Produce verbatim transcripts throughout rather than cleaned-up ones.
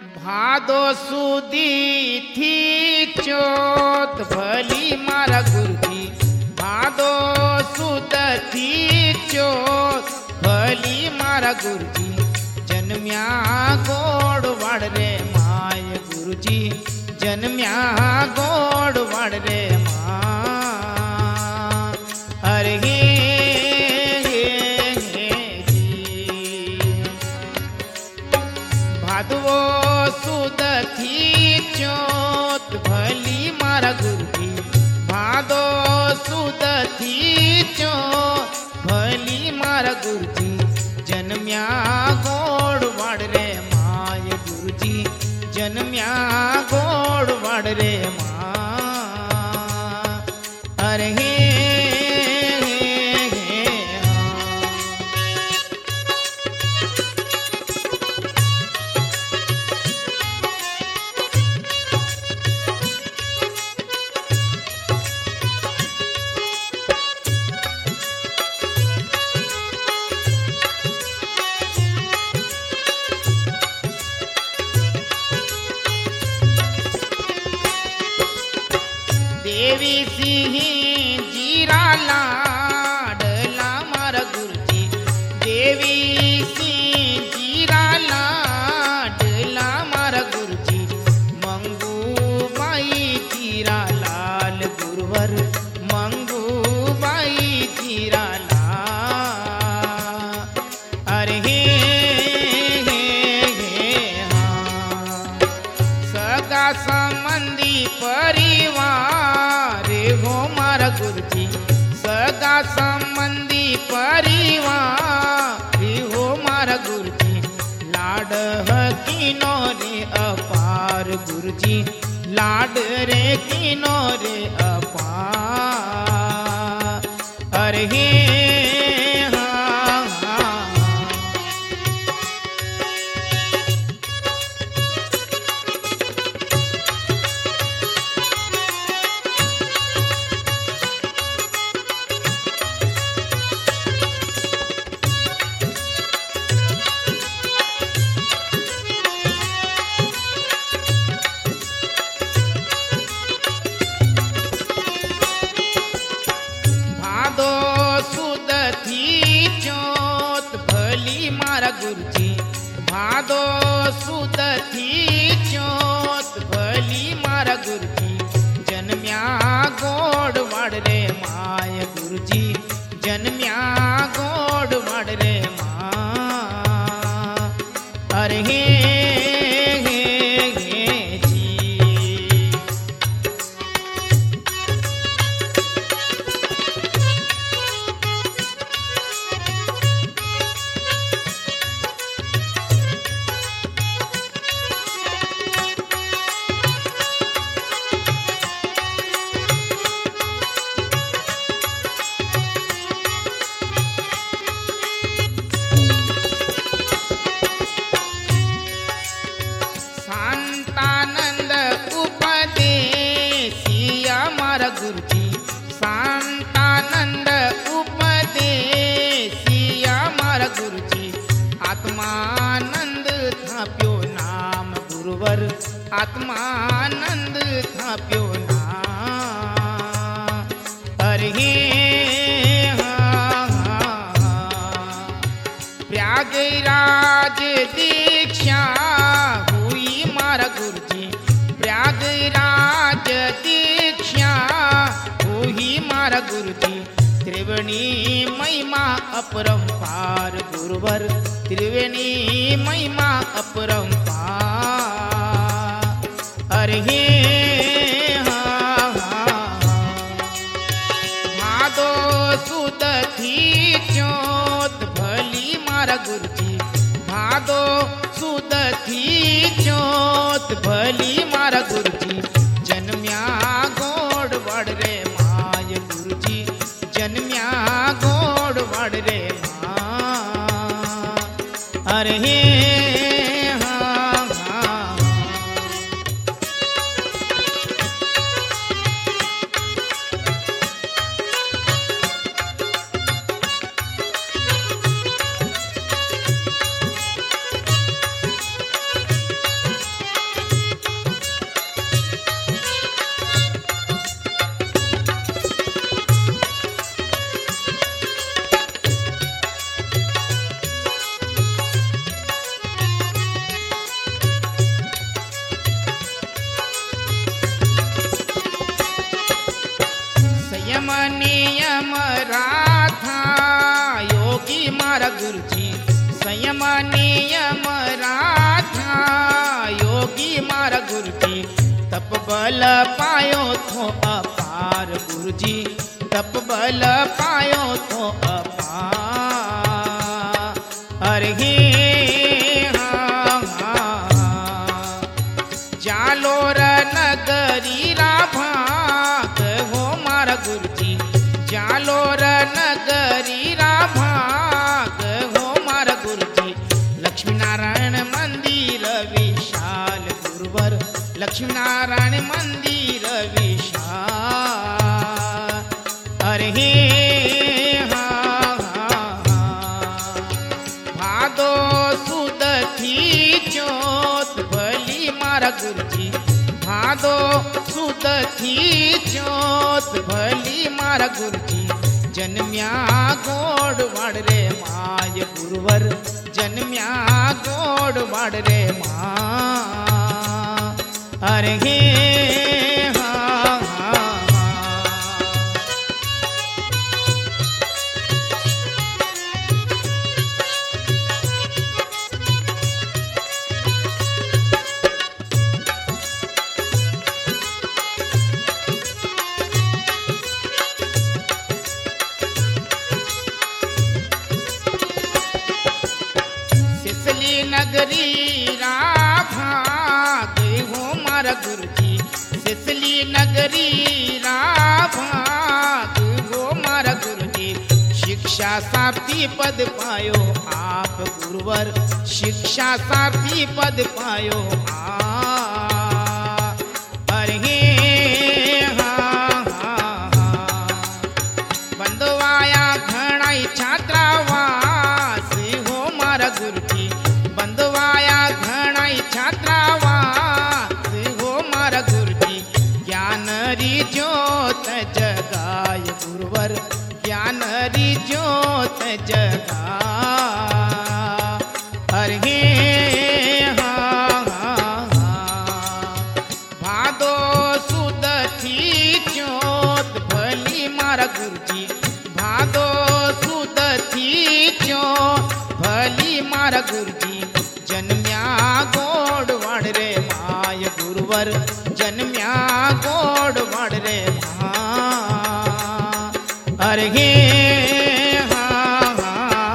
भादो सुदी थी चोत भली मारा गुरुजी, भादो सुद थी चोत भली मारा गुरुजी, जन्म्या गोडवाड रे माय गुरुजी, जन्म्या गोडवाड रे मा। अरे हे भादवो सुद थी चोत भली मारा गुरुजी, भादो सुद थी चोत भली मारा गुरुजी, जन्म्या गोडवाड रे माय गुरुजी, जन्म्या गोडवाड रे मा। अरे हे देवी सिंह जीरा लाडला मारा गुरुजी, देवी सिंह जीरा लाडला मारा गुरुजी, मंगू बाई जीरा लाल गुरुवर, मंगू बाई जीरा लाल। अरे हे हे हे हाँ सगा संबंधी परिवार हो मारा गुरुजी, सगा संबंधी परिवार हो मारा गुरुजी, लाड हकीनो रे अपार गुरुजी, लाड रे कीनो रे अपार। अरे हे भादो सुद थी चोत भली मारा गुरुजी, भादो सुद थी चोत भली मारा गुरुजी, जन्म्या गोडवाड रे माय गुरुजी, जन्म्या गोडवाड रे मा। अरे हे हे हे जी शांतानंद उपदेसिया मारा गुरुजी, शांतानंद उपदेसिया मारा गुरुजी, आत्मानंद थाप्यो नाम गुरुवर, आत्मानंद थाप्यो नाम। अरे हे प्रयागराज दीक्षा हुई मारा गुरुजी, प्रयागराज दीक्षा हुई मारा गुरुजी, त्रिवेणी महिमा अपरंपार गुरुवर, त्रिवेणी महिमा अपरंपार। अरे हे भादो सुद थी चोत भली मारा गुरुजी, भादो सुद थी चोत भली मारा गुरुजी, जन्म्या गोडवाड रे माय गुरुजी, जन्म्या गोडवाड रे मा। अरे हे मारा गुरुजी संयम नियम राधा योगी मारा गुरुजी तप बल पायो तो अपार गुरुजी तप बल पायो तो अपार अरे हाँ हाँ जालोर नगरी रा भाग हो मारा गुरुजी जालोर नगरी रा भाग हो मारा गुरुजी लक्ष्मी नारायण मंदिर विशाल गुरुवर लक्ष्मी नारायण मंदिर विशाल अरे हाँ हाँ भादो सुद थी जोत भली मारा गुरुजी भादो सुद थी जोत भली मारा गुरुजी जन्म्या गोड वाड रे माय गुरुवर जन्म्या गोड वाड रे माँ अरे हाँ हाँ सिसली नगरी रा भाग हो मारा गुरुजी सिसली नगरी रा भाग हो मारा गुरुजी शिक्षा सारथी पद पायो आप गुरुवर शिक्षा सारथी पद पायो आप अरे हाँ हाँ हाँ बंधवाया घणाई छात्रावास हो मारा गुरुजी बंधवाया घणाई छात्रावास हो मारा गुरुजी ज्ञान री ज्योत जगाय गुरुवर ज्ञान री ज्योत जगा अरे हाँ हाँ भादो सुद थी ज्योत भली मारा गुरुजी भादो सुद थी ज्योत भली मारा गुरुजी जन्म्या गोड वाड रे माय गुरुवर जन्म्या गोड वाड रे माँ अरे हाँ हाँ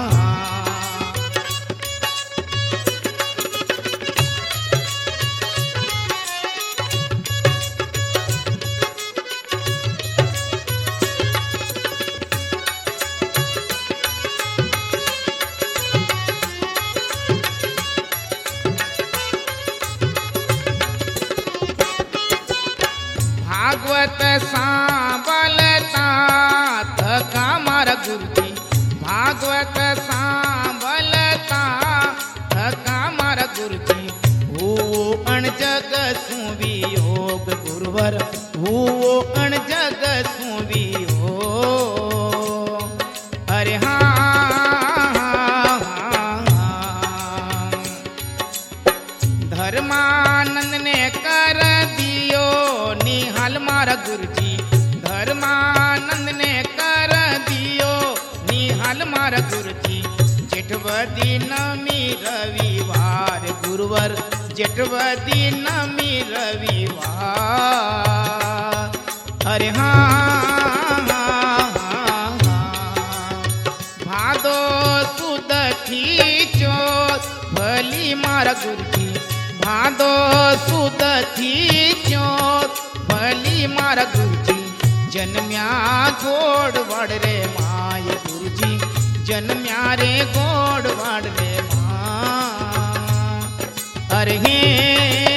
भागवत सांबलता थका मारा गुरुजी भागवत सांबलता थका मारा गुरुजी हो अण जग सुवी योग गुरुवर हो अण जग सुवी हो अरे हाँ हाँ हाँ धर्मानंद ने कर दियो निहाल मारा गुरुजी धर्मानंद ने कर दियो निहाल मारा गुरुजी जेठवदी नमी रविवार गुरुवर जेठवदी नमी रविवार अरे हाँ हाँ हाँ भादो सुद थी चोत भली मारा गुरुजी भादो सुद थी चोत भली मारा गुरुजी जन्म्या गोड वाड रे माय गुरुजी जन्म्या रे गोड वाड रे माँ अरे